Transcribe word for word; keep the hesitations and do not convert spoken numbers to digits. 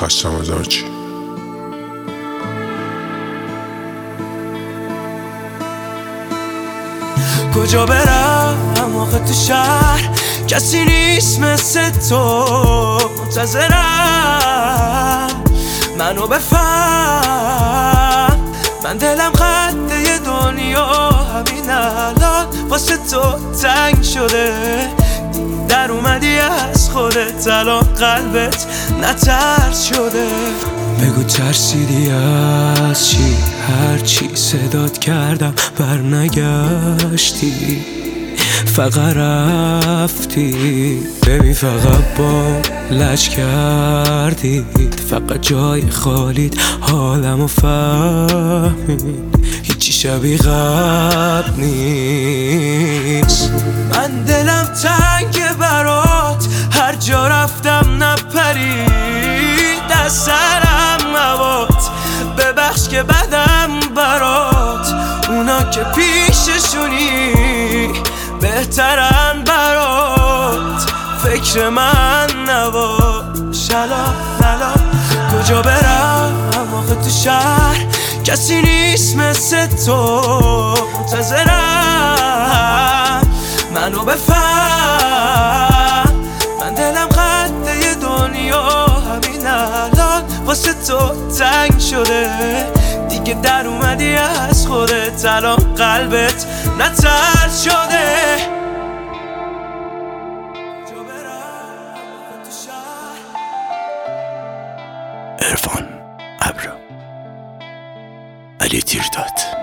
خستم از هرچی. کجا برم آخه تو شهر کسی نیست مثل تو، منتظرم منو بفهم. من دلم خطه دنیا همین الان واسه تو تنگ شده، در اومدی از خودت الان قلبت نترس شده. بگو ترسیدی از چی؟ هرچی صدات کردم بر نگشتی، فقط رفتی. ببین فقط با لج کردی، فقط جای خالیت حالمو فهمید، هیچی شبیه قبل نیست. من دلم تنگ برات، هر جا رفتم نپرید از سرم موات. ببخش که بدم برات، اونا که پیششونی بهترن برات، فکر من نباش الان الان. کجا برم آخه تو شهر کسی نیست مثل تو، منتظرم منو بفهم. من دلم خطه دنیا همین الان واسه تو تنگ شده، دیگه در اومدی از خودت الان قلبت نترس شده. عرفان ابرو علی تیرداد.